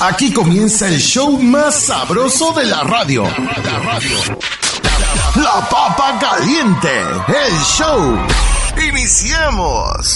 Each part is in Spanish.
Aquí comienza el show más sabroso de la radio. La Papa Caliente, el show. ¡Iniciamos!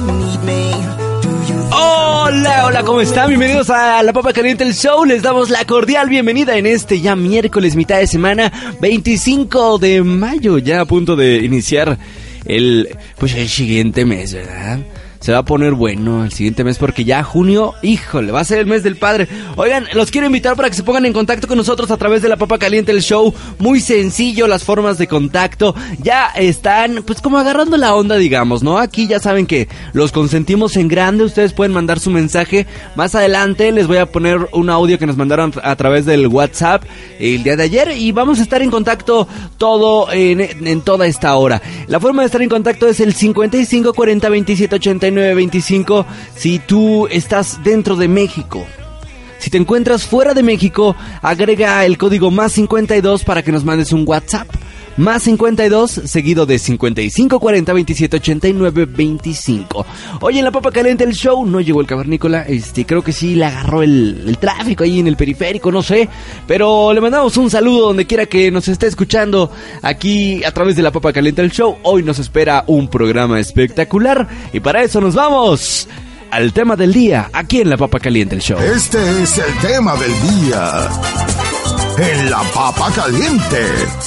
Hola, ¿cómo están? Bienvenidos a La Papa Caliente, el show. Les damos la cordial bienvenida en este ya miércoles, mitad de semana, 25 de mayo, ya a punto de iniciar el siguiente mes, ¿verdad? Se va a poner bueno el siguiente mes porque ya junio, híjole, va a ser el mes del padre. Oigan, los quiero invitar para que se pongan en contacto con nosotros a través de La Papa Caliente, el show. Muy sencillo, las formas de contacto. Ya están, pues como agarrando la onda, digamos, ¿no? Aquí ya saben que los consentimos en grande. Ustedes pueden mandar su mensaje. Más adelante les voy a poner un audio que nos mandaron a través del WhatsApp el día de ayer. Y vamos a estar en contacto todo en toda esta hora. La forma de estar en contacto es el 55 40 27 89 25 si tú estás dentro de México. Si te encuentras fuera de México, agrega el código más 52 para que nos mandes un WhatsApp. Más 52 seguido de 55 40 27 89 25. Oye, en La Papa Caliente el show no llegó el cavernícola. Creo que sí le agarró el tráfico ahí en el periférico, no sé. Pero le mandamos un saludo donde quiera que nos esté escuchando aquí a través de La Papa Caliente el show. Hoy nos espera un programa espectacular y para eso nos vamos al tema del día aquí en La Papa Caliente el show. Este es el tema del día en La Papa Caliente.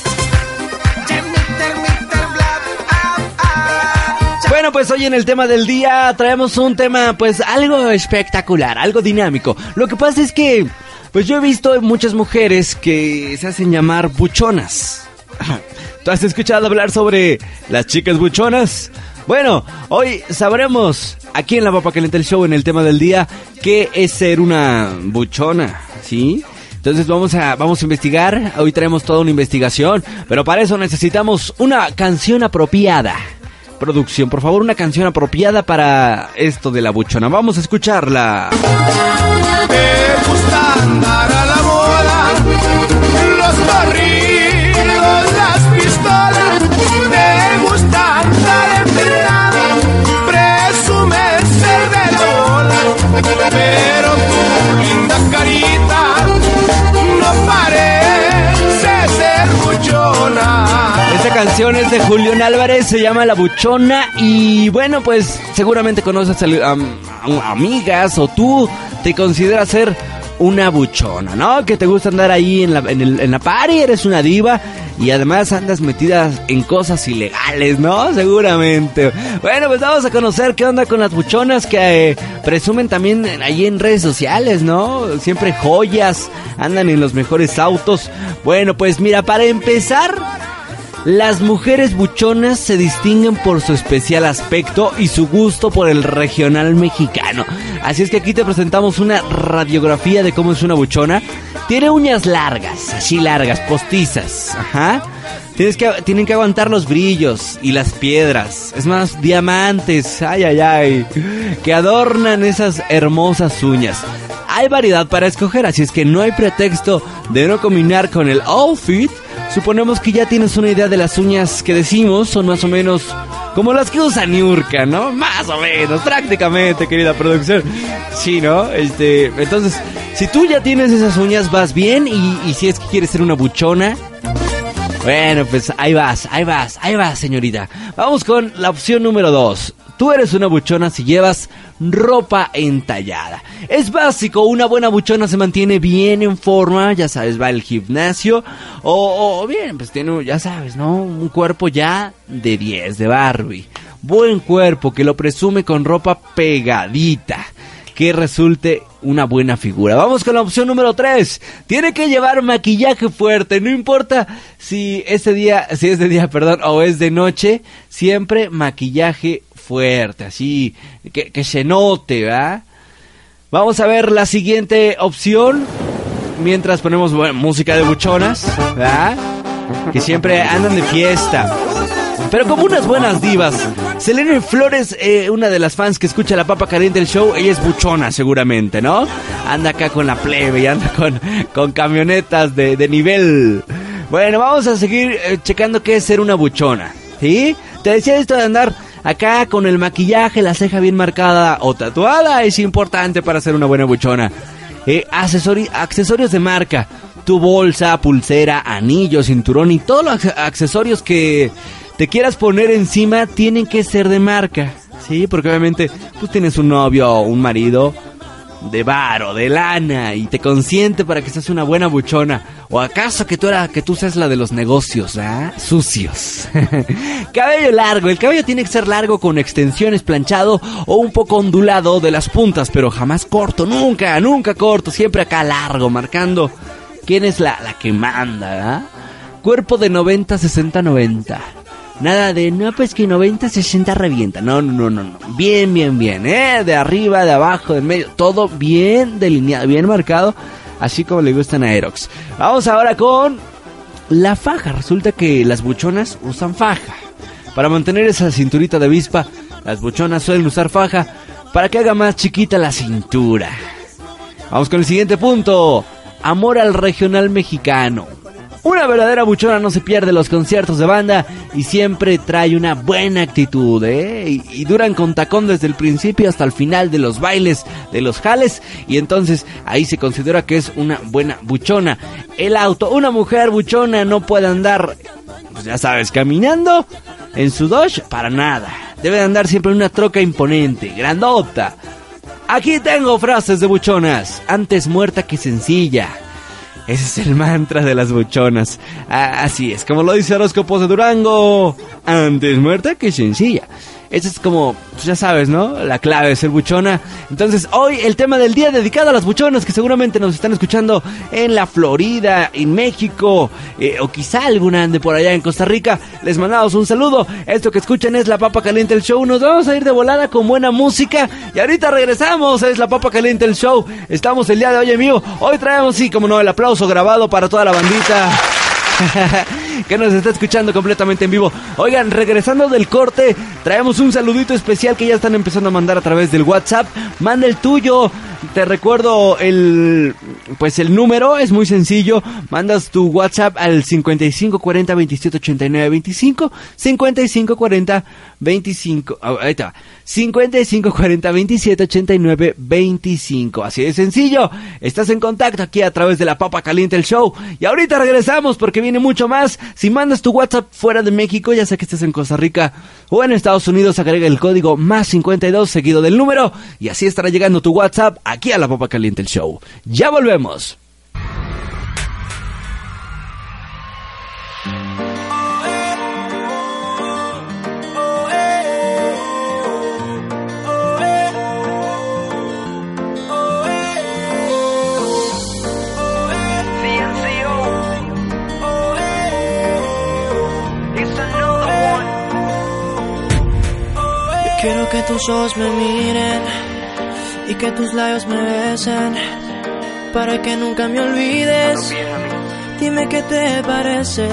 Bueno, pues hoy en el tema del día traemos un tema pues algo espectacular, algo dinámico. Lo que pasa es que pues yo he visto muchas mujeres que se hacen llamar buchonas. ¿Tú has escuchado hablar sobre las chicas buchonas? Bueno, hoy sabremos aquí en La Papa Caliente el show en el tema del día qué es ser una buchona, ¿sí? Entonces vamos a investigar. Hoy traemos toda una investigación, pero para eso necesitamos una canción apropiada. Producción, por favor, una canción apropiada para esto de la buchona. Vamos a escucharla. Me gusta andar a la moda, los barrilos, las pistolas. Me gusta andar empinada, presume ser de la bola. Pero tu linda carita no parece ser buchona. Esta canción es de Julián Álvarez, se llama La Buchona. Y bueno, pues seguramente conoces a amigas o tú te consideras ser una buchona, ¿no? Que te gusta andar ahí en la party, eres una diva y además andas metida en cosas ilegales, ¿no? Seguramente. Bueno, pues vamos a conocer qué onda con las buchonas que presumen también ahí en redes sociales, ¿no? Siempre joyas, andan en los mejores autos. Bueno, pues mira, para empezar, las mujeres buchonas se distinguen por su especial aspecto y su gusto por el regional mexicano. Así es que aquí te presentamos una radiografía de cómo es una buchona. Tiene uñas largas, así largas, postizas. Ajá. Tienen que aguantar los brillos y las piedras. Es más, diamantes, que adornan esas hermosas uñas. Hay variedad para escoger, así es que no hay pretexto de no combinar con el outfit. Suponemos que ya tienes una idea de las uñas que decimos, son más o menos como las que usa Niurka, ¿no? Más o menos, prácticamente, querida producción. Sí, ¿no? Entonces, si tú ya tienes esas uñas, vas bien, y si es que quieres ser una buchona, bueno, pues ahí vas, señorita. Vamos con la opción número 2. Tú eres una buchona si llevas ropa entallada. Es básico, una buena buchona se mantiene bien en forma, ya sabes, va al gimnasio o bien, pues tiene, ya sabes, ¿no? Un cuerpo ya de 10, de Barbie. Buen cuerpo que lo presume con ropa pegadita, que resulte una buena figura. Vamos con la opción número 3. Tiene que llevar maquillaje fuerte, no importa si es de día, o es de noche, siempre maquillaje fuerte, así que se note, ¿verdad? Vamos a ver la siguiente opción mientras ponemos música de buchonas, ¿verdad? Que siempre andan de fiesta, pero como unas buenas divas. Selene Flores, una de las fans que escucha La Papa Caliente el show, ella es buchona seguramente, ¿no? Anda acá con la plebe y anda con camionetas de nivel. Bueno, vamos a seguir checando qué es ser una buchona, ¿sí? Te decía esto de andar acá con el maquillaje, la ceja bien marcada o tatuada, es importante para ser una buena buchona. accesorios de marca. Tu bolsa, pulsera, anillo, cinturón y todos los accesorios que te quieras poner encima tienen que ser de marca. Sí, porque obviamente pues tienes un novio o un marido de varo, de lana, y te consiente para que seas una buena buchona. ¿O acaso que tú seas la de los negocios, sucios? Cabello largo. El cabello tiene que ser largo, con extensiones, planchado o un poco ondulado de las puntas, pero jamás corto, nunca corto, siempre acá largo, marcando quién es la que manda, Cuerpo de 90, 60, 90. Nada de, no, pues que 90, 60 revienta. No. Bien, de arriba, de abajo, de medio. Todo bien delineado, bien marcado. Así como le gustan a Aerox. Vamos ahora con la faja. Resulta que las buchonas usan faja. Para mantener esa cinturita de avispa, las buchonas suelen usar faja para que haga más chiquita la cintura. Vamos con el siguiente punto. Amor al regional mexicano. Una verdadera buchona no se pierde los conciertos de banda y siempre trae una buena actitud, y duran con tacón desde el principio hasta el final de los bailes, de los jales, y entonces ahí se considera que es una buena buchona. El auto, una mujer buchona no puede andar, pues ya sabes, caminando en su Dodge, para nada. Debe de andar siempre en una troca imponente, grandota. Aquí tengo frases de buchonas. Antes muerta que sencilla. Ese es el mantra de las buchonas. Así es, como lo dice Horóscopos de Durango. Antes muerta que sencilla. Esa es como, ya sabes, ¿no? La clave de ser buchona. Entonces, hoy el tema del día dedicado a las buchonas que seguramente nos están escuchando en la Florida, en México, o quizá alguna ande por allá en Costa Rica. Les mandamos un saludo. Esto que escuchan es La Papa Caliente el Show. Nos vamos a ir de volada con buena música y ahorita regresamos. Es La Papa Caliente el Show. Estamos el día de hoy en vivo. Hoy traemos, sí, como no, el aplauso grabado para toda la bandita que nos está escuchando completamente en vivo. Oigan, regresando del corte, traemos un saludito especial que ya están empezando a mandar a través del WhatsApp. Manda el tuyo. Te recuerdo el número, es muy sencillo. Mandas tu WhatsApp al 5540 27 89 25, 5540 25, ahí está, 5540 27 89 25. Así de sencillo. Estás en contacto aquí a través de La Papa Caliente el Show. Y ahorita regresamos porque viene mucho más. Si mandas tu WhatsApp fuera de México, ya sea que estés en Costa Rica o en Estados Unidos, agrega el código más 52 seguido del número y así estará llegando tu WhatsApp aquí a La Papa Caliente el Show. Ya volvemos. Quiero que tus ojos me miren y que tus labios me besen, para que nunca me olvides. Dime qué te parece.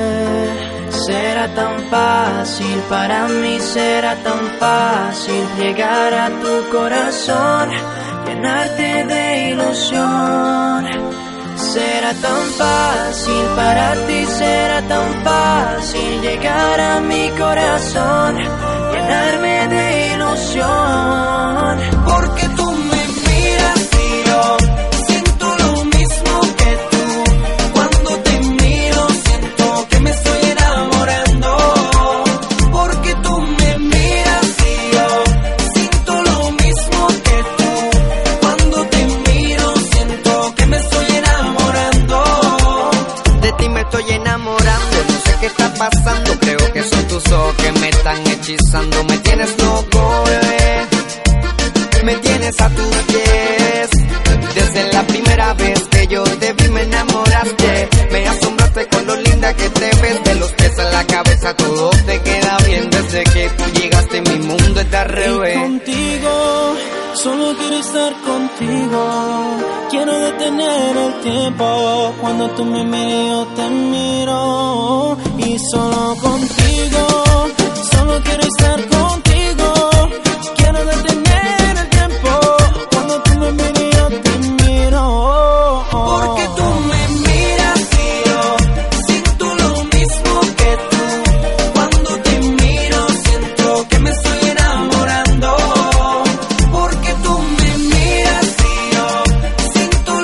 Será tan fácil para mí, será tan fácil llegar a tu corazón, llenarte de ilusión. Será tan fácil para ti, será tan fácil llegar a mi corazón, llenarme de ilusión. Porque tú me miras y yo siento lo mismo que tú. Cuando te miro siento que me estoy enamorando. Porque tú me miras y yo siento lo mismo que tú. Cuando te miro siento que me estoy enamorando. De ti me estoy enamorando, no sé qué está pasando. Creo que son tus ojos que me están hechizando. Me tienes loco, bebé, me tienes a tus pies. Desde la primera vez que yo te vi me enamoraste. Me asombraste con lo linda que te ves. De los pies a la cabeza todo te queda bien. Desde que tú llegaste mi mundo está al revés. Y contigo, solo quiero estar contigo. Quiero detener el tiempo. Cuando tú me miras yo te miro. Y solo contigo, solo quiero estar contigo. Quiero detener el tiempo. Cuando tú me miras yo te miro. Porque tú me miras y yo siento lo mismo que tú. Cuando te miro siento que me estoy enamorando. Porque tú me miras y yo siento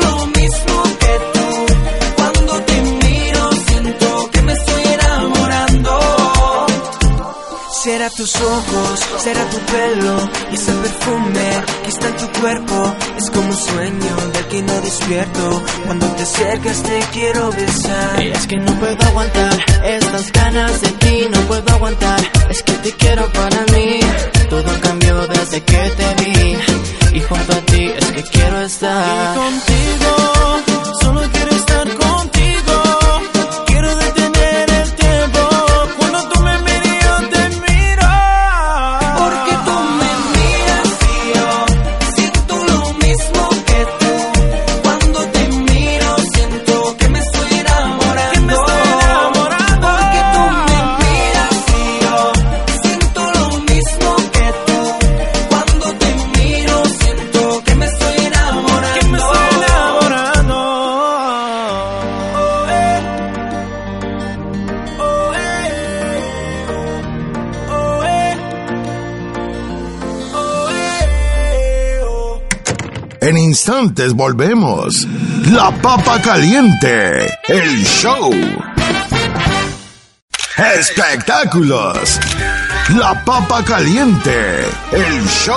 tus ojos, será tu pelo y ese perfume que está en tu cuerpo. Es como un sueño del que no despierto. Cuando te acercas te quiero besar. Es que no puedo aguantar estas ganas de ti, no puedo aguantar. Es que te quiero para mí. Todo cambió desde que te vi y junto a ti es que quiero estar. Y contigo, solo quiero estar contigo. Quiero detener el tiempo. Cuando tú me miras yo te miro. Porque tú me miras y yo siento lo mismo que tú. Cuando te miro siento que me estoy enamorando. Porque tú me miras y yo siento lo mismo que tú. Cuando te miro siento que me estoy enamorando. En instantes volvemos. La Papa Caliente, el show. Espectáculos. La Papa Caliente, el show.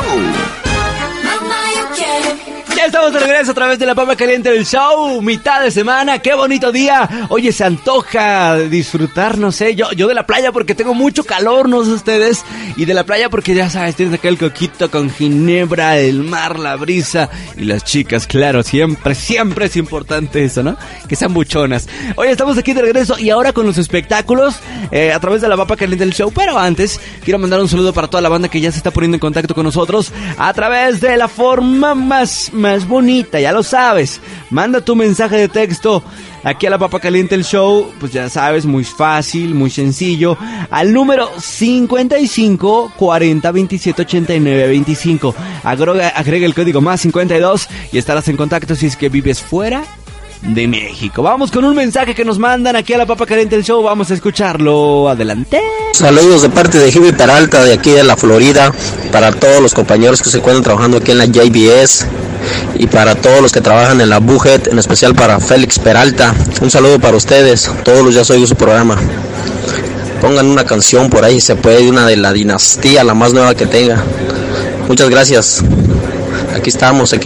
Ya estamos de regreso a través de La Papa Caliente del show, mitad de semana, qué bonito día. Oye, se antoja disfrutar, no sé, yo de la playa porque tengo mucho calor, no sé ustedes, y de la playa porque ya sabes, tienes acá el coquito con ginebra, el mar, la brisa y las chicas, claro, siempre es importante eso, ¿no? Que sean buchonas. Oye, estamos aquí de regreso y ahora con los espectáculos a través de La Papa Caliente del show, pero antes quiero mandar un saludo para toda la banda que ya se está poniendo en contacto con nosotros a través de la forma más bonita, ya lo sabes. Manda tu mensaje de texto aquí a La Papa Caliente el show, pues ya sabes, muy fácil, muy sencillo, al número 55 40 27 89 25. Agrega el código más 52 y estarás en contacto si es que vives fuera de México. Vamos con un mensaje que nos mandan aquí a La Papa Caliente el show, vamos a escucharlo. Adelante. Saludos de parte de Jimmy Peralta de aquí de la Florida, para todos los compañeros que se encuentran trabajando aquí en la JBS y para todos los que trabajan en la Bujet, en especial para Félix Peralta. Un saludo para ustedes, todos los días oigo su programa. Pongan una canción por ahí, se puede, una de la dinastía, la más nueva que tenga. Muchas gracias. Aquí estamos.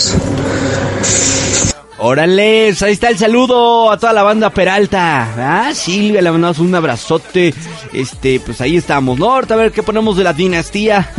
Órale, ahí está el saludo a toda la banda Peralta. Silvia, le mandamos un abrazote. Pues ahí estamos, ¿no? Ahorita a ver qué ponemos de la dinastía.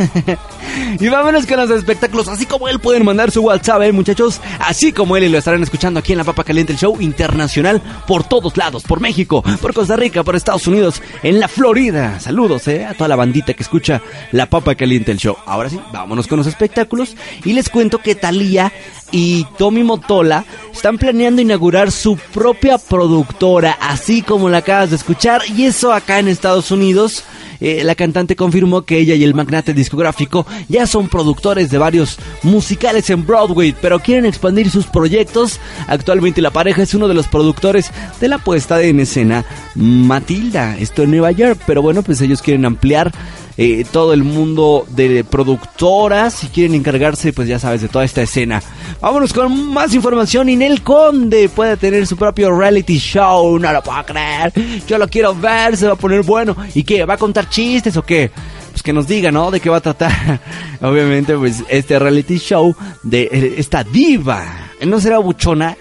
Y vámonos con los espectáculos. Así como él, pueden mandar su WhatsApp, muchachos. Así como él, y lo estarán escuchando aquí en La Papa Caliente, el show internacional, por todos lados, por México, por Costa Rica, por Estados Unidos, en la Florida. Saludos, a toda la bandita que escucha La Papa Caliente, el show. Ahora sí, vámonos con los espectáculos. Y les cuento que Thalía y Tommy Mottola están planeando inaugurar su propia productora, así como la acabas de escuchar, y eso acá en Estados Unidos. La cantante confirmó que ella y el magnate discográfico ya son productores de varios musicales en Broadway, pero quieren expandir sus proyectos. Actualmente la pareja es uno de los productores de la puesta en escena Matilda, esto en Nueva York, pero bueno, pues ellos quieren ampliar todo el mundo de productoras y quieren encargarse, pues ya sabes, de toda esta escena. Vámonos con más información. Ninel Conde puede tener su propio reality show, no lo puedo creer, yo lo quiero ver, se va a poner bueno. ¿Y qué? ¿Va a contar chistes o qué? Pues que nos diga, ¿no? De qué va a tratar. Obviamente, pues este reality show de esta diva. ¿No será buchona?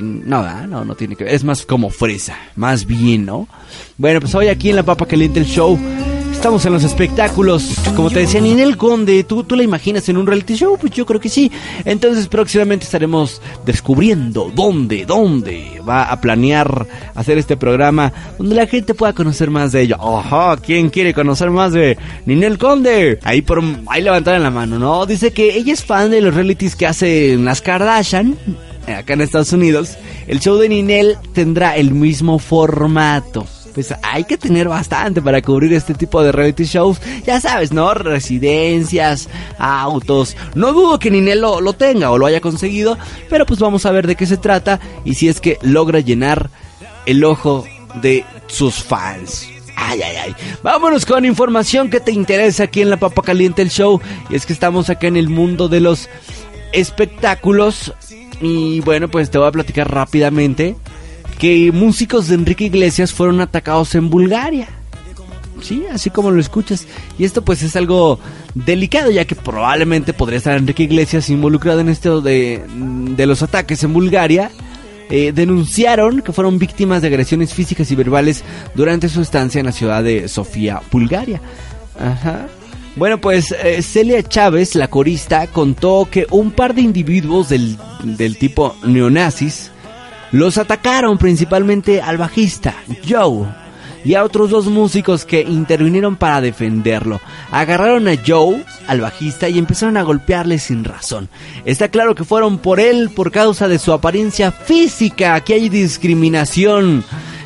No tiene que ver. Es más como fresa, más bien, ¿no? Bueno, pues hoy aquí en La Papa Caliente el show estamos en los espectáculos. Como te decía, Ninel Conde, ¿tú la imaginas en un reality show? Pues yo creo que sí. Entonces próximamente estaremos descubriendo dónde va a planear hacer este programa, donde la gente pueda conocer más de ella. Ajá, ¿quién quiere conocer más de Ninel Conde? Ahí levantaron la mano, ¿no? Dice que ella es fan de los realities que hacen las Kardashian acá en Estados Unidos. El show de Ninel tendrá el mismo formato. Pues hay que tener bastante para cubrir este tipo de reality shows. Ya sabes, ¿no? Residencias, autos. No dudo que Ninel lo tenga o lo haya conseguido, pero pues vamos a ver de qué se trata y si es que logra llenar el ojo de sus fans. Ay. Vámonos con información que te interesa aquí en La Papa Caliente el show. Y es que estamos acá en el mundo de los espectáculos. Y bueno, pues te voy a platicar rápidamente que músicos de Enrique Iglesias fueron atacados en Bulgaria. Sí, así como lo escuchas. Y esto pues es algo delicado, ya que probablemente podría estar Enrique Iglesias involucrado en esto de los ataques en Bulgaria. Denunciaron que fueron víctimas de agresiones físicas y verbales durante su estancia en la ciudad de Sofía, Bulgaria. Ajá. Bueno, pues Celia Chávez, la corista, contó que un par de individuos del tipo neonazis los atacaron, principalmente al bajista Joe y a otros 2 músicos que intervinieron para defenderlo. Agarraron a Joe, al bajista, y empezaron a golpearle sin razón. Está claro que fueron por él por causa de su apariencia física. Aquí hay discriminación.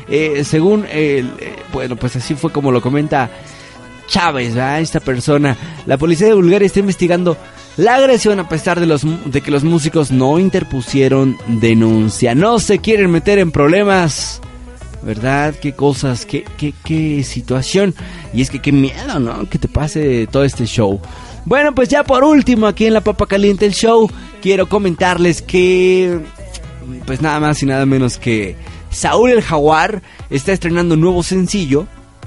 Según bueno, pues así fue como lo comenta Chávez, ¿verdad? Esta persona. La policía de Bulgaria está investigando la agresión a pesar de que los músicos no interpusieron denuncia. No se quieren meter en problemas, ¿verdad? Qué cosas, qué situación. Y es que qué miedo, ¿no? Que te pase todo este show. Bueno, pues ya por último, aquí en La Papa Caliente el Show, quiero comentarles que, pues nada más y nada menos que Saúl el Jaguar está estrenando un nuevo sencillo.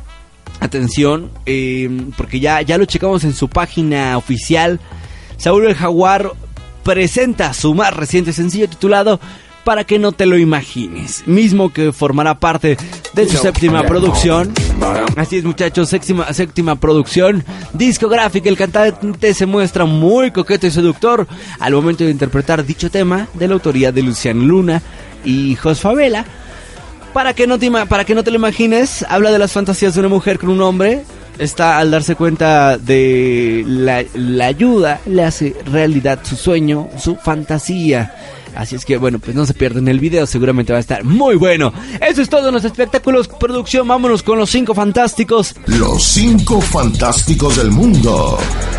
Atención, porque ya lo checamos en su página oficial. Saúl el Jaguar presenta su más reciente sencillo titulado Para que no te lo imagines, mismo que formará parte de su séptima producción. Así es, muchachos, séptima producción discográfica. El cantante se muestra muy coqueto y seductor al momento de interpretar dicho tema, de la autoría de Luciano Luna y Jos Favela. Para que no te lo imagines, habla de las fantasías de una mujer con un hombre. Está al darse cuenta de la ayuda, le hace realidad su sueño, su fantasía. Así es que bueno, pues no se pierdan el video, seguramente va a estar muy bueno. Eso es todo en los espectáculos. Producción, vámonos con los 5 fantásticos. Los 5 fantásticos del mundo.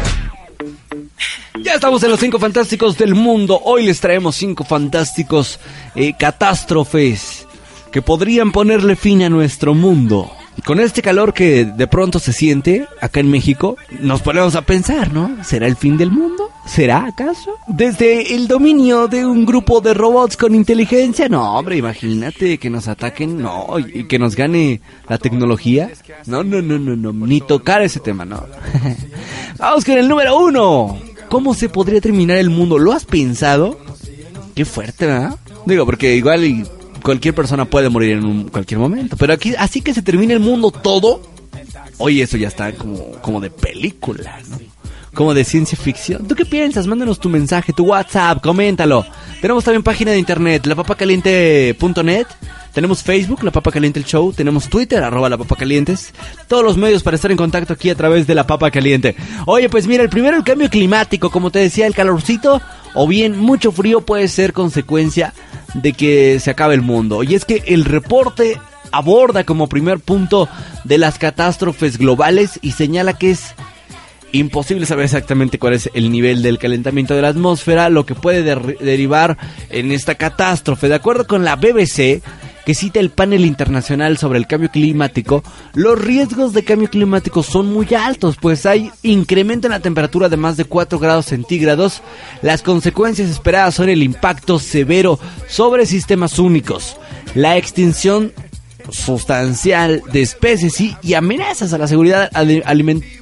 Ya estamos en los 5 fantásticos del mundo. Hoy les traemos 5 fantásticos catástrofes que podrían ponerle fin a nuestro mundo. Con este calor que de pronto se siente acá en México, nos ponemos a pensar, ¿no? ¿Será el fin del mundo? ¿Será acaso? Desde el dominio de un grupo de robots con inteligencia. No, hombre, imagínate que nos ataquen, no, y que nos gane la tecnología. No, ni tocar ese tema, no. Vamos con el número 1. ¿Cómo se podría terminar el mundo? ¿Lo has pensado? Qué fuerte, ¿verdad? Digo, porque igual cualquier persona puede morir en cualquier momento. Pero aquí, así que se termina el mundo todo. Oye, eso ya está como de película, ¿no? Como de ciencia ficción. ¿Tú qué piensas? Mándanos tu mensaje, tu WhatsApp, coméntalo. Tenemos también página de internet, lapapacaliente.net. Tenemos Facebook, La Papa Caliente el Show. Tenemos Twitter, @lapapacalientes. Todos los medios para estar en contacto aquí a través de La Papa Caliente. Oye, pues mira, el cambio climático. Como te decía, el calorcito o bien mucho frío puede ser consecuencia de que se acabe el mundo. Y es que el reporte aborda como primer punto de las catástrofes globales y señala que es imposible saber exactamente cuál es el nivel del calentamiento de la atmósfera, lo que puede derivar en esta catástrofe. De acuerdo con la BBC, que cita el panel internacional sobre el cambio climático, los riesgos de cambio climático son muy altos, pues hay incremento en la temperatura de más de 4 grados centígrados. Las consecuencias esperadas son el impacto severo sobre sistemas únicos, la extinción sustancial de especies y amenazas a la seguridad alimentaria.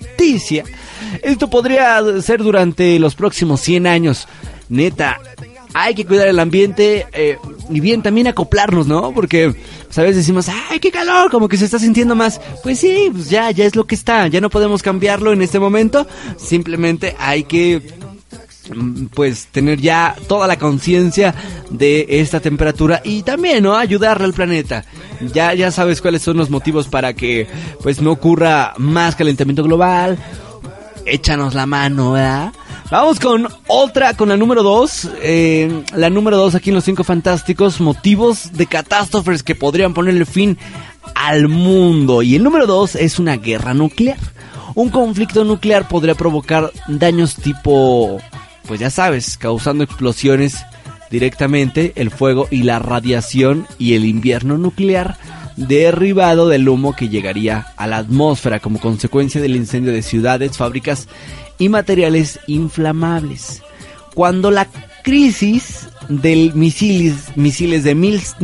Esto podría ser durante los próximos 100 años. Neta, hay que cuidar el ambiente y bien también acoplarnos, ¿no? Porque pues, a veces decimos, ¡ay, qué calor! Como que se está sintiendo más. Pues sí, pues ya es lo que está. Ya no podemos cambiarlo en este momento. Simplemente hay que pues tener ya toda la conciencia de esta temperatura y también, ¿no?, ayudarle al planeta. Ya sabes cuáles son los motivos para que pues no ocurra más calentamiento global. Échanos la mano, ¿verdad? Vamos con la número 2. La número 2 aquí en los 5 fantásticos, motivos de catástrofes que podrían ponerle fin al mundo. Y el número 2 es una guerra nuclear. Un conflicto nuclear podría provocar daños tipo, pues ya sabes, causando explosiones directamente, el fuego y la radiación y el invierno nuclear derivado del humo que llegaría a la atmósfera como consecuencia del incendio de ciudades, fábricas y materiales inflamables. Cuando la crisis de misiles de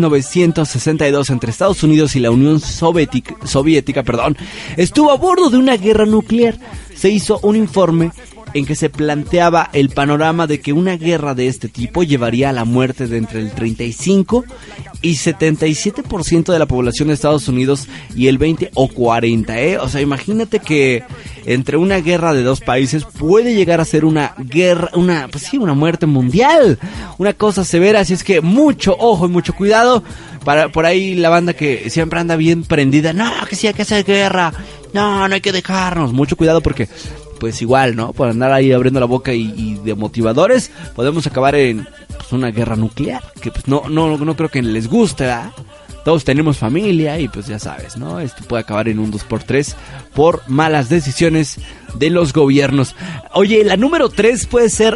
1962 entre Estados Unidos y la Unión Soviética, estuvo a bordo de una guerra nuclear. Se hizo un informe en que se planteaba el panorama de que una guerra de este tipo llevaría a la muerte de entre el 35 y 77% de la población de Estados Unidos y el 20 o 40, O sea, imagínate que entre una guerra de dos países puede llegar a ser una guerra, una muerte mundial, una cosa severa. Así es que mucho ojo y mucho cuidado. Por ahí la banda que siempre anda bien prendida, no, que sí hay que hacer guerra, no hay que dejarnos, mucho cuidado porque pues igual, ¿no? Por andar ahí abriendo la boca y de motivadores, podemos acabar en una guerra nuclear, que pues no creo que les guste, ¿verdad? Todos tenemos familia y pues ya sabes, ¿no? Esto puede acabar en un 2x3 por malas decisiones de los gobiernos. Oye, la número 3 puede ser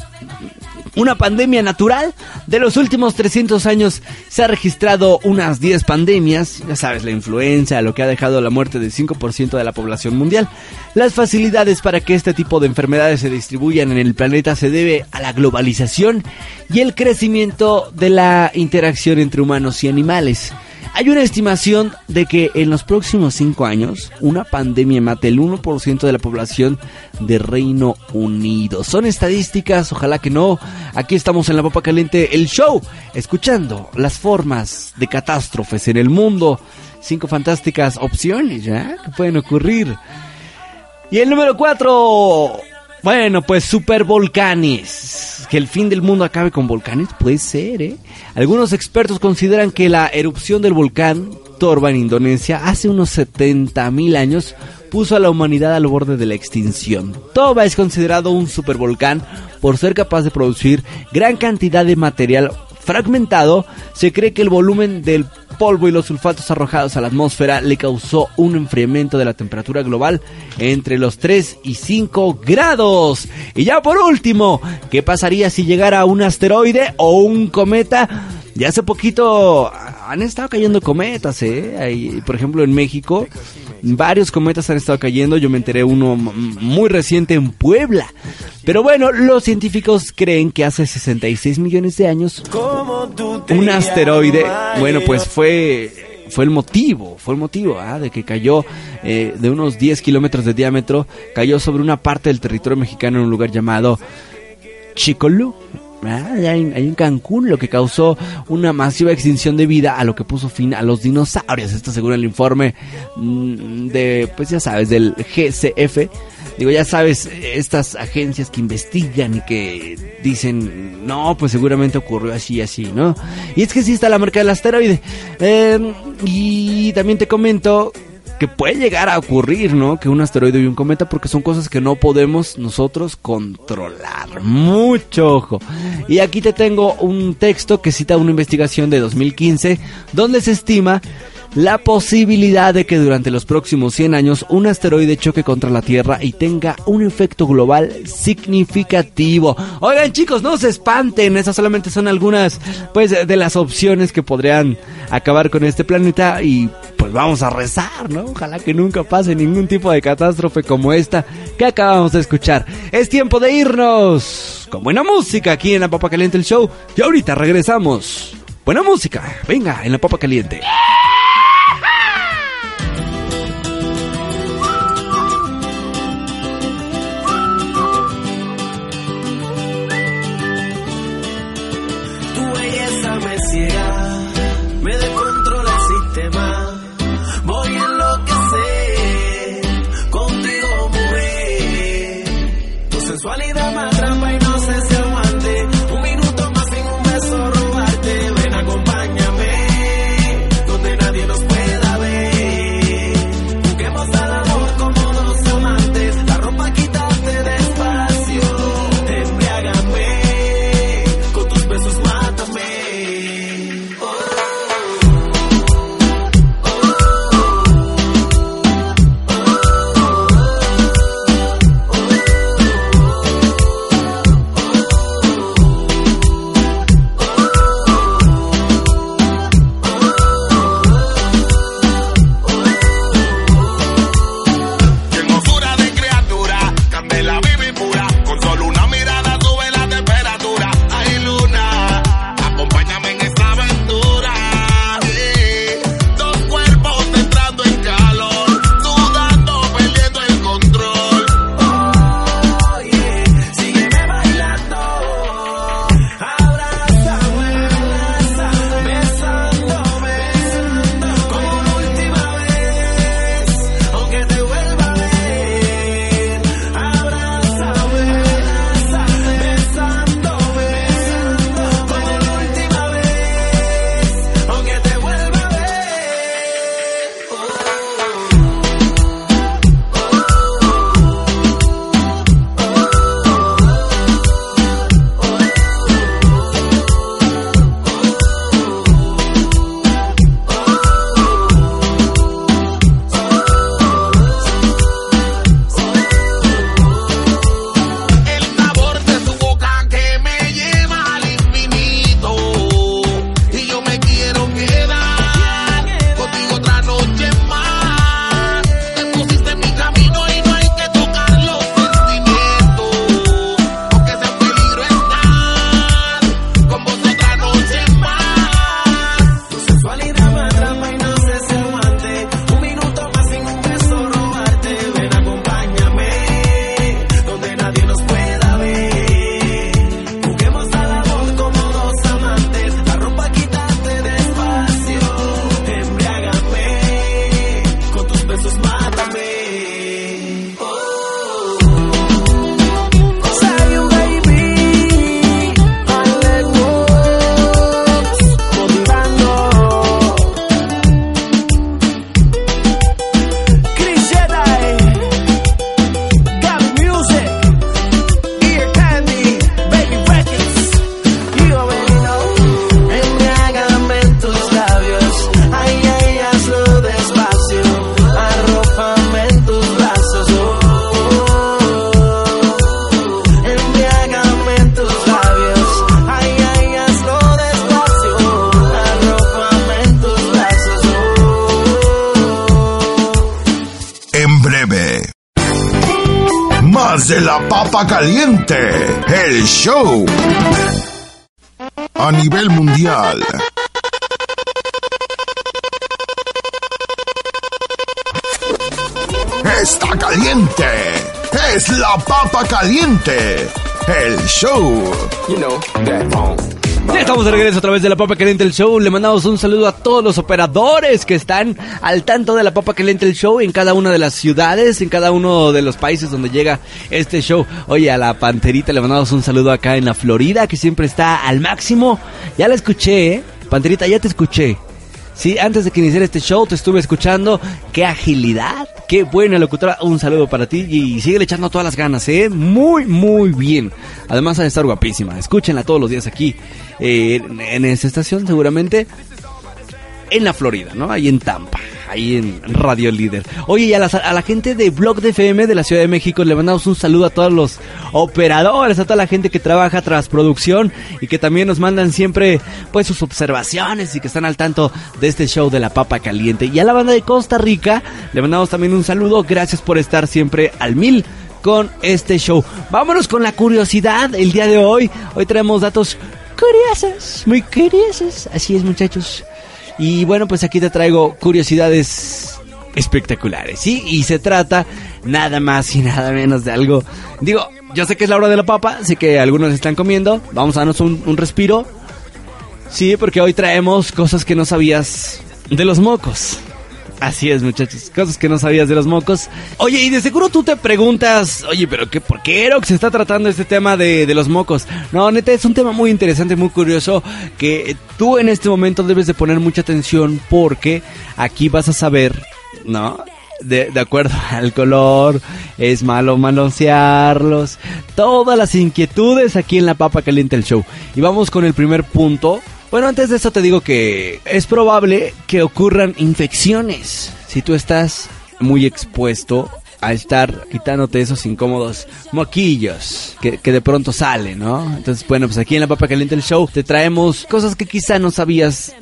una pandemia natural. De los últimos 300 años se ha registrado unas 10 pandemias. Ya sabes, la influenza, lo que ha dejado la muerte del 5% de la población mundial. Las facilidades para que este tipo de enfermedades se distribuyan en el planeta se debe a la globalización y el crecimiento de la interacción entre humanos y animales. Hay una estimación de que en los próximos 5 años una pandemia mate el 1% de la población de Reino Unido. Son estadísticas, ojalá que no. Aquí estamos en La Papa Caliente, el show, escuchando las formas de catástrofes en el mundo. 5 fantásticas opciones, ¿ya? Que pueden ocurrir. Y el número 4... Bueno, pues supervolcanes. Que el fin del mundo acabe con volcanes, puede ser, Algunos expertos consideran que la erupción del volcán Torba en Indonesia hace unos 70,000 años puso a la humanidad al borde de la extinción. Toba es considerado un supervolcán por ser capaz de producir gran cantidad de material fragmentado. Se cree que el volumen del polvo y los sulfatos arrojados a la atmósfera le causó un enfriamiento de la temperatura global entre los 3 y 5 grados. Y ya por último, ¿qué pasaría si llegara un asteroide o un cometa? Ya hace poquito han estado cayendo cometas, Ahí, por ejemplo, en México, varios cometas han estado cayendo. Yo me enteré uno muy reciente en Puebla. Pero bueno, los científicos creen que hace 66 millones de años un asteroide, bueno, pues fue el motivo de que cayó de unos 10 kilómetros de diámetro, cayó sobre una parte del territorio mexicano en un lugar llamado Chicolú. Allá en Cancún, lo que causó una masiva extinción de vida, a lo que puso fin a los dinosaurios. Esto según el informe de, pues ya sabes, del GCF. Digo, ya sabes, estas agencias que investigan y que dicen, no, pues seguramente ocurrió así, ¿no? Y es que sí está la marca del asteroide. Y también te comento que puede llegar a ocurrir, ¿no? Que un asteroide y un cometa, porque son cosas que no podemos nosotros controlar. Mucho ojo. Y aquí te tengo un texto que cita una investigación de 2015, donde se estima la posibilidad de que durante los próximos 100 años un asteroide choque contra la Tierra y tenga un efecto global significativo. Oigan, chicos, no se espanten, esas solamente son algunas, pues, de las opciones que podrían acabar con este planeta. Y pues vamos a rezar, ¿no? Ojalá que nunca pase ningún tipo de catástrofe como esta que acabamos de escuchar. Es tiempo de irnos con buena música aquí en La Papa Caliente, el show. Y ahorita regresamos. Buena música, venga, en La Papa Caliente. Me descontrola el sistema, voy a enloquecer contigo, mujer. Tu sensualidad me atrapa y no sé si aguante un minuto más sin un beso robarte. Ven, acompáñame donde nadie nos pueda ver. Busquemos al amor como dos amantes, la ropa quítate despacio, embriágame con tus besos, mátame. desde la papa caliente, el show. A nivel mundial. Está caliente. Es la papa caliente, el show. Ya estamos de regreso a través de la Papa Caliente el Show. Le mandamos un saludo a todos los operadores que están al tanto de la Papa Caliente el Show en cada una de las ciudades, en cada uno de los países donde llega este show. Oye, a la Panterita le mandamos un saludo acá en la Florida, que siempre está al máximo. Ya la escuché, Panterita, ya te escuché. Sí, antes de que iniciara este show te estuve escuchando. ¡Qué agilidad! ¡Qué buena locutora! Un saludo para ti y sigue echando todas las ganas, ¿eh? Muy, muy bien. Además de estar guapísima. Escúchenla todos los días aquí en esta estación, seguramente en la Florida, ¿no? Ahí en Tampa, ahí en Radio Líder. Oye, y a la gente de Blog de FM de la Ciudad de México le mandamos un saludo a todos los operadores, a toda la gente que trabaja tras producción y que también nos mandan siempre pues sus observaciones y que están al tanto de este show de la Papa Caliente. Y a la banda de Costa Rica le mandamos también un saludo. Gracias por estar siempre al 1000 con este show. Vámonos con la curiosidad el día de hoy. Hoy traemos datos curiosos, muy curiosos. Así es, muchachos. Y bueno, pues aquí te traigo curiosidades espectaculares, ¿sí? Y se trata nada más y nada menos de algo. Digo, yo sé que es la hora de la papa, sé que algunos están comiendo. Vamos a darnos un respiro. Sí, porque hoy traemos cosas que no sabías de los mocos. Así es, muchachos, cosas que no sabías de los mocos. Oye, y de seguro tú te preguntas, oye, pero ¿por qué se está tratando este tema de los mocos? No, neta, es un tema muy interesante, muy curioso, que tú en este momento debes de poner mucha atención, porque aquí vas a saber, ¿no? De acuerdo al color, es malo manosearlos, todas las inquietudes aquí en la Papa Caliente el Show. Y vamos con el primer punto. Bueno, antes de eso te digo que es probable que ocurran infecciones si tú estás muy expuesto a estar quitándote esos incómodos moquillos que de pronto salen, ¿no? Entonces, bueno, pues aquí en la Papa Caliente el Show te traemos cosas que quizá no sabías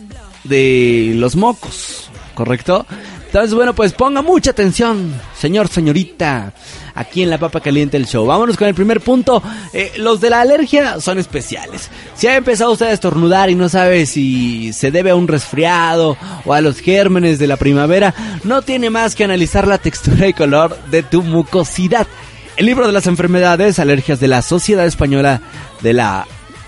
de los mocos, ¿correcto? Entonces, bueno, pues ponga mucha atención, señor, señorita, aquí en la Papa Caliente el Show. Vámonos con el primer punto. Los de la alergia son especiales. Si ha empezado usted a estornudar y no sabe si se debe a un resfriado o a los gérmenes de la primavera, no tiene más que analizar la textura y color de tu mucosidad. El libro de las enfermedades, alergias de la Sociedad Española de las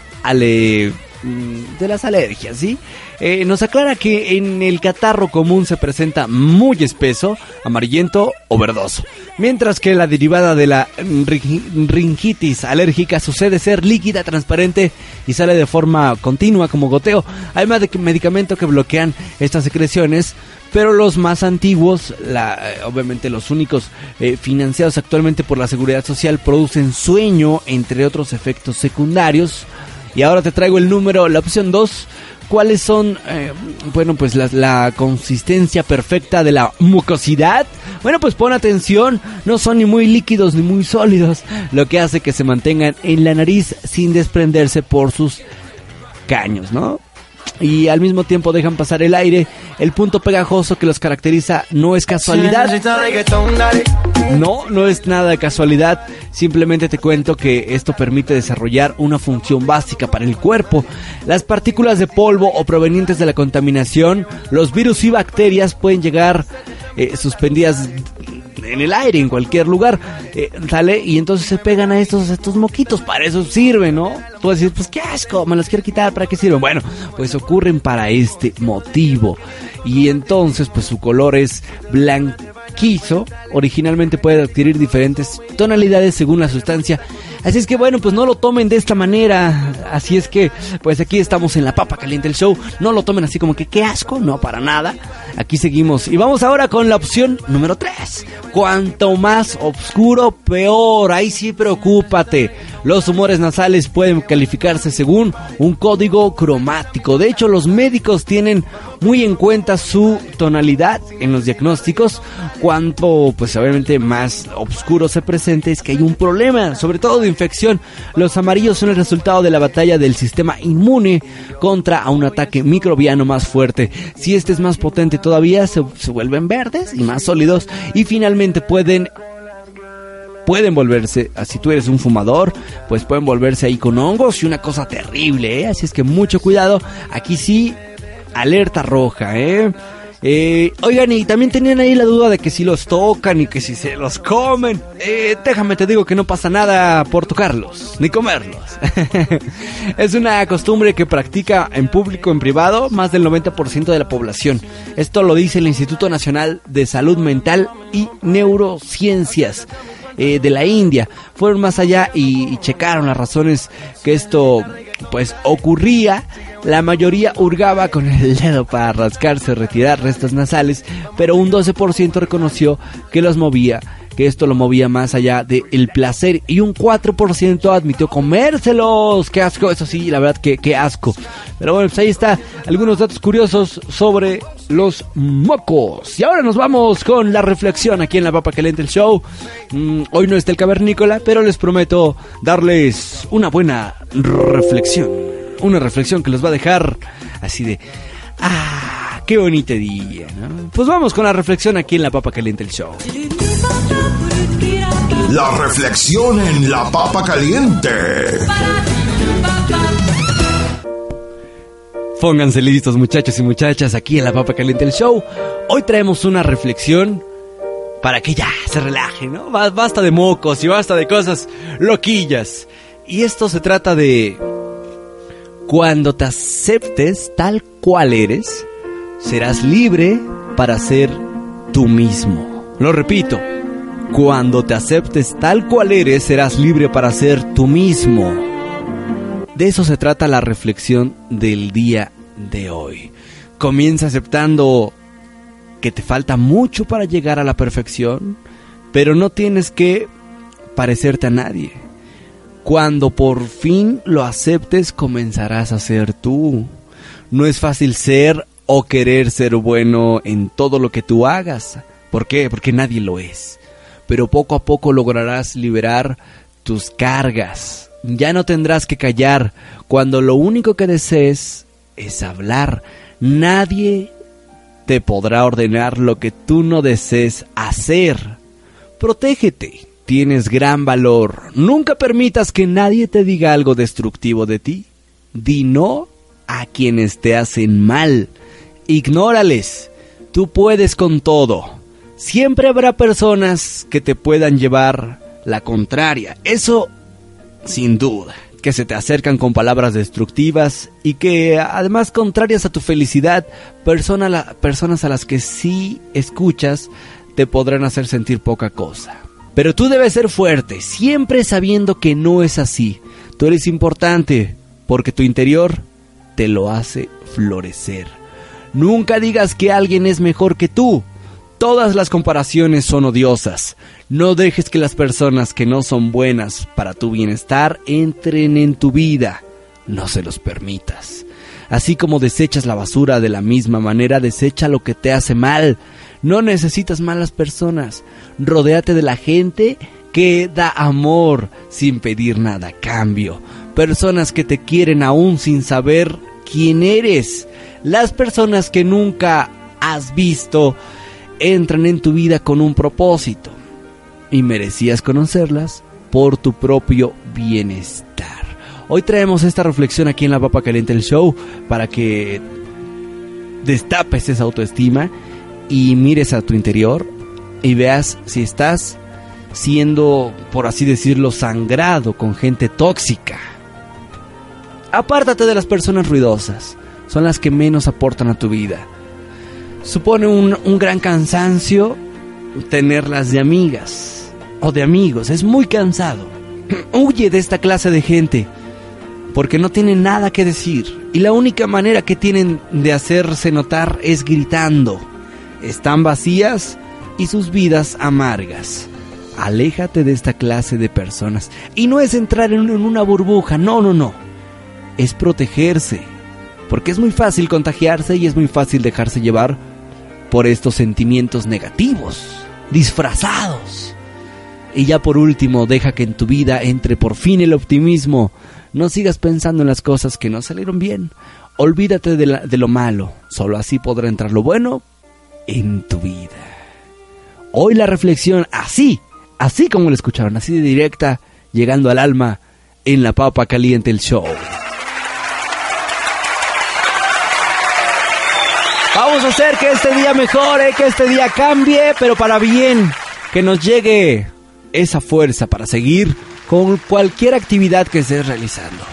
alergias, ¿sí? Nos aclara que en el catarro común se presenta muy espeso, amarillento o verdoso, mientras que la derivada de la ringitis alérgica sucede ser líquida, transparente y sale de forma continua como goteo. Hay más de medicamentos que bloquean estas secreciones, pero los más antiguos, obviamente los únicos financiados actualmente por la Seguridad Social, producen sueño, entre otros efectos secundarios. Y ahora te traigo la opción 2. ¿Cuáles son, bueno, pues la consistencia perfecta de la mucosidad? Bueno, pues pon atención, no son ni muy líquidos ni muy sólidos, lo que hace que se mantengan en la nariz sin desprenderse por sus caños, ¿no? Y al mismo tiempo dejan pasar el aire. El punto pegajoso que los caracteriza no es casualidad. No es nada de casualidad. Simplemente te cuento que esto permite desarrollar una función básica para el cuerpo. Las partículas de polvo o provenientes de la contaminación, los virus y bacterias pueden llegar suspendidas en el aire, en cualquier lugar, ¿sale? Y entonces se pegan a estos moquitos. Para eso sirven, ¿no? Tú vas a decir, pues qué asco, me los quiero quitar, ¿para qué sirven? Bueno, pues ocurren para este motivo. Y entonces, pues su color es blanquizo. Originalmente puede adquirir diferentes tonalidades según la sustancia. Así es que bueno, pues no lo tomen de esta manera. Así es que, pues aquí estamos en la Papa Caliente el Show. No lo tomen así como que qué asco, no, para nada. Aquí seguimos. Y vamos ahora con la opción número 3. Cuanto más oscuro, peor. Ahí sí, preocúpate. Los tumores nasales pueden calificarse según un código cromático. De hecho, los médicos tienen muy en cuenta su tonalidad en los diagnósticos. Cuanto, pues obviamente, más oscuro se presente, es que hay un problema, sobre todo de infección. Los amarillos son el resultado de la batalla del sistema inmune contra un ataque microbiano más fuerte. Si este es más potente todavía, se vuelven verdes y más sólidos, y finalmente pueden pueden volverse, si tú eres un fumador, pues pueden volverse ahí con hongos y una cosa terrible, ¿eh? Así es que mucho cuidado, aquí sí, alerta roja, oigan, y también tenían ahí la duda de que si los tocan y que si se los comen. Déjame te digo que no pasa nada por tocarlos, ni comerlos. Es una costumbre que practica en público, en privado, más del 90% de la población. Esto lo dice el Instituto Nacional de Salud Mental y Neurociencias de la India. Fueron más allá y checaron las razones que esto pues ocurría. La mayoría hurgaba con el dedo para rascarse o retirar restos nasales, pero un 12% reconoció que esto lo movía más allá del placer, y un 4% admitió comérselos. ¡Qué asco! Eso sí, la verdad que qué asco. Pero bueno, pues ahí está algunos datos curiosos sobre los mocos. Y ahora nos vamos con la reflexión aquí en La Papa Caliente, el show. Hoy no está el cavernícola, pero les prometo darles una buena reflexión. Una reflexión que los va a dejar así de... ¡qué bonito día!, ¿no? Pues vamos con la reflexión aquí en La Papa Caliente, el show. La reflexión en La Papa Caliente. Pónganse listos, muchachos y muchachas, aquí en La Papa Caliente, el show. Hoy traemos una reflexión para que ya se relajen, ¿no? Basta de mocos y basta de cosas loquillas. Y esto se trata de... Cuando te aceptes tal cual eres, serás libre para ser tú mismo. Lo repito, cuando te aceptes tal cual eres, serás libre para ser tú mismo. De eso se trata la reflexión del día de hoy. Comienza aceptando que te falta mucho para llegar a la perfección, pero no tienes que parecerte a nadie. Cuando por fin lo aceptes, comenzarás a ser tú. No es fácil ser o querer ser bueno en todo lo que tú hagas. ¿Por qué? Porque nadie lo es. Pero poco a poco lograrás liberar tus cargas. Ya no tendrás que callar cuando lo único que desees es hablar. Nadie te podrá ordenar lo que tú no desees hacer. Protégete. Tienes gran valor. Nunca permitas que nadie te diga algo destructivo de ti. Di no a quienes te hacen mal. Ignórales. Tú puedes con todo. Siempre habrá personas que te puedan llevar la contraria. Eso sin duda. Que se te acercan con palabras destructivas y que además contrarias a tu felicidad, personas a las que sí escuchas te podrán hacer sentir poca cosa. Pero tú debes ser fuerte, siempre sabiendo que no es así. Tú eres importante, porque tu interior te lo hace florecer. Nunca digas que alguien es mejor que tú. Todas las comparaciones son odiosas. No dejes que las personas que no son buenas para tu bienestar entren en tu vida. No se los permitas. Así como desechas la basura, de la misma manera desecha lo que te hace mal. No necesitas malas personas. Rodéate de la gente que da amor sin pedir nada a cambio. Personas que te quieren aún sin saber quién eres. Las personas que nunca has visto entran en tu vida con un propósito. Y merecías conocerlas por tu propio bienestar. Hoy traemos esta reflexión aquí en La Papa Caliente, el show, para que destapes esa autoestima y mires a tu interior y veas si estás siendo, por así decirlo, sangrado con gente tóxica. Apártate de las personas ruidosas, son las que menos aportan a tu vida. Supone un gran cansancio tenerlas de amigas o de amigos, es muy cansado. Huye de esta clase de gente porque no tienen nada que decir y la única manera que tienen de hacerse notar es gritando. Están vacías y sus vidas amargas. Aléjate de esta clase de personas. Y no es entrar en una burbuja, no. Es protegerse. Porque es muy fácil contagiarse y es muy fácil dejarse llevar por estos sentimientos negativos, disfrazados. Y ya por último, deja que en tu vida entre por fin el optimismo. No sigas pensando en las cosas que no salieron bien. Olvídate de lo malo. Solo así podrá entrar lo bueno en tu vida. Hoy la reflexión, así así como lo escucharon, así de directa, llegando al alma en La Papa Caliente, el show. Vamos a hacer que este día mejore, que este día cambie, pero para bien, que nos llegue esa fuerza para seguir con cualquier actividad que estés realizando.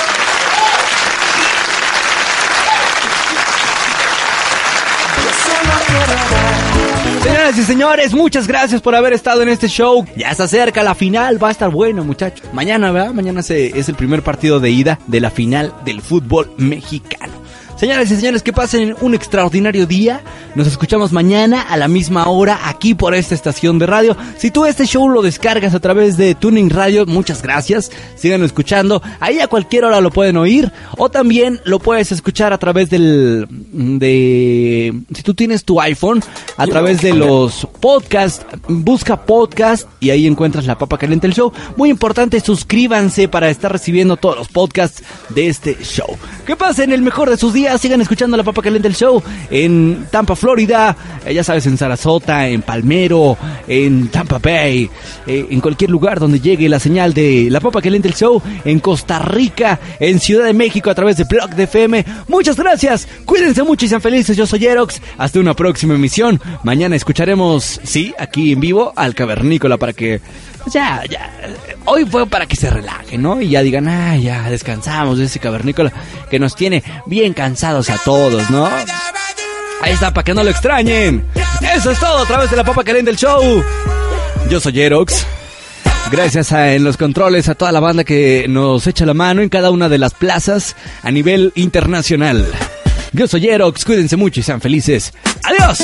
Señoras y señores, muchas gracias por haber estado en este show. Ya se acerca la final, va a estar bueno, muchachos. Mañana, ¿verdad? Mañana es el primer partido de ida de la final del fútbol mexicano. Señoras y señores, que pasen un extraordinario día. Nos escuchamos mañana a la misma hora aquí por esta estación de radio. Si tú este show lo descargas a través de Tuning Radio, muchas gracias. Síganlo escuchando. Ahí a cualquier hora lo pueden oír. O también lo puedes escuchar a través si tú tienes tu iPhone, a través de los podcasts. Busca podcast y ahí encuentras La Papa Caliente, el show. Muy importante, suscríbanse para estar recibiendo todos los podcasts de este show. Que pasen el mejor de sus días. Sigan escuchando La Papa Caliente, el show en Tampa, Florida, ya sabes, en Sarasota, en Palmero, en Tampa Bay, en cualquier lugar donde llegue la señal de La Papa Caliente, el show, en Costa Rica, en Ciudad de México a través de Blog de FM. Muchas gracias, cuídense mucho y sean felices. Yo soy Jerox, hasta una próxima emisión. Mañana escucharemos, sí, aquí en vivo al Cavernícola para que ya, hoy fue para que se relajen, ¿no? Y ya digan, ya descansamos de ese Cavernícola que nos tiene bien cansados a todos, ¿no? Ahí está, para que no lo extrañen. Eso es todo a través de La Papa Caliente, el show. Yo soy Jerox. Gracias en los controles a toda la banda que nos echa la mano en cada una de las plazas a nivel internacional. Yo soy Jerox, cuídense mucho y sean felices. ¡Adiós!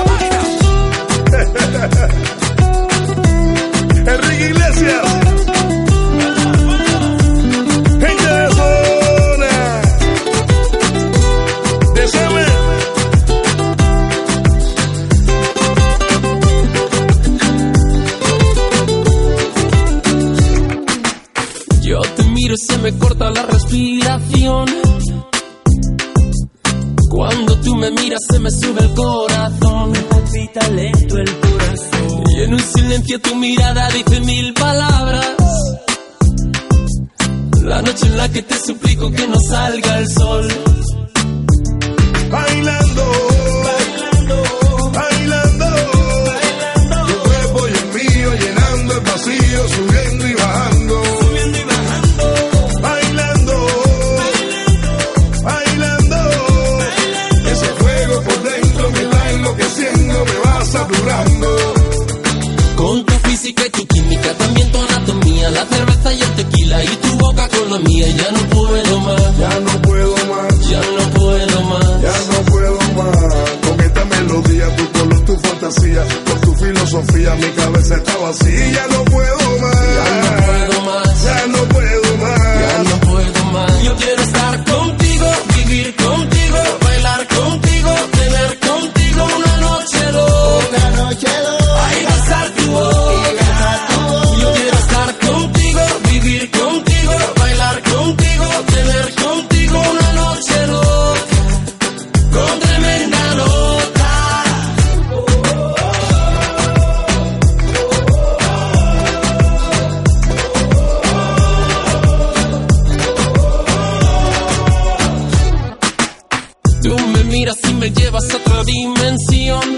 Enrique Iglesias, gente de zona, desame. Yo te miro y se me corta la respiración. Cuando tú me miras se me sube el corazón. Me palpita lento el corazón. Y en un silencio tu mirada dice 1000 palabras. La noche en la que te suplico que no salga el sol. Bailando, bailando, bailando, bailando. Tu cuerpo y el mío llenando el vacío, subiendo y bajando. Subiendo y bajando. Bailando, bailando, bailando, bailando. Ese fuego por dentro me va enloqueciendo, me va saturando. Con tu física y tu química, también tu anatomía, la cerveza y el tequila y tu boca con la mía. Ya no puedo más, ya no puedo más, ya no puedo más, ya no puedo más. Con esta melodía, tu color, tu fantasía, con tu filosofía, mi cabeza está vacía. Ya no puedo más, ya no puedo más, ya no puedo más, ya no puedo más. Yo quiero estar contigo, vivir contigo, bailar contigo, tener contigo una noche loca, una noche loca. Ay, besar tu boca. Yo quiero estar contigo, vivir contigo, bailar contigo, tener contigo una noche loca, con tremenda nota. Tú me miras y me llevas a otra dimensión.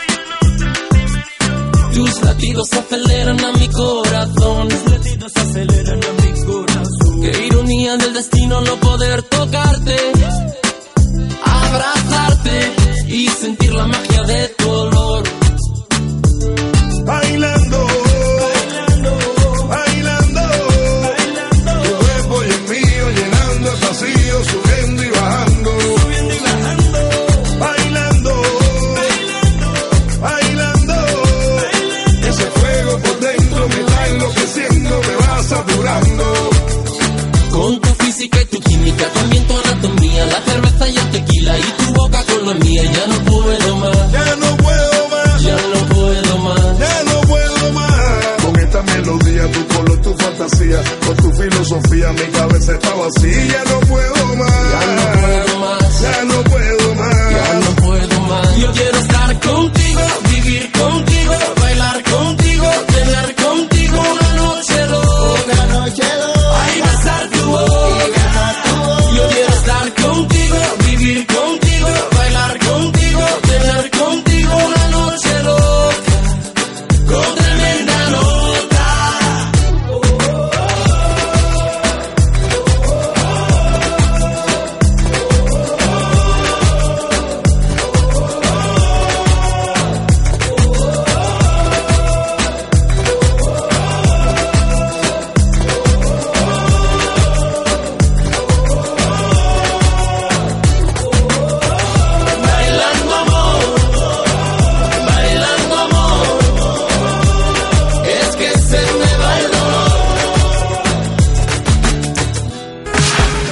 Tus latidos aceleran a mi corazón. Tus latidos aceleran a mi corazón. Qué ironía del destino no poder tocarte, abrazarte y sentir la magia de tu olor. Bailando, bailando, bailando, bailando. Tu cuerpo y el mío llenando el vacío, subiendo y bajando. Subiendo y bajando. Bailando, bailando, bailando, bailando. Ese fuego por dentro me está enloqueciendo, me va saturando. Con tu física y tu química, también tu anatomía, la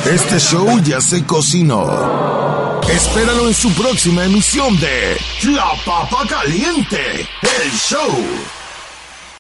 Este show ya se cocinó. Espéralo en su próxima emisión de La Papa Caliente, el show.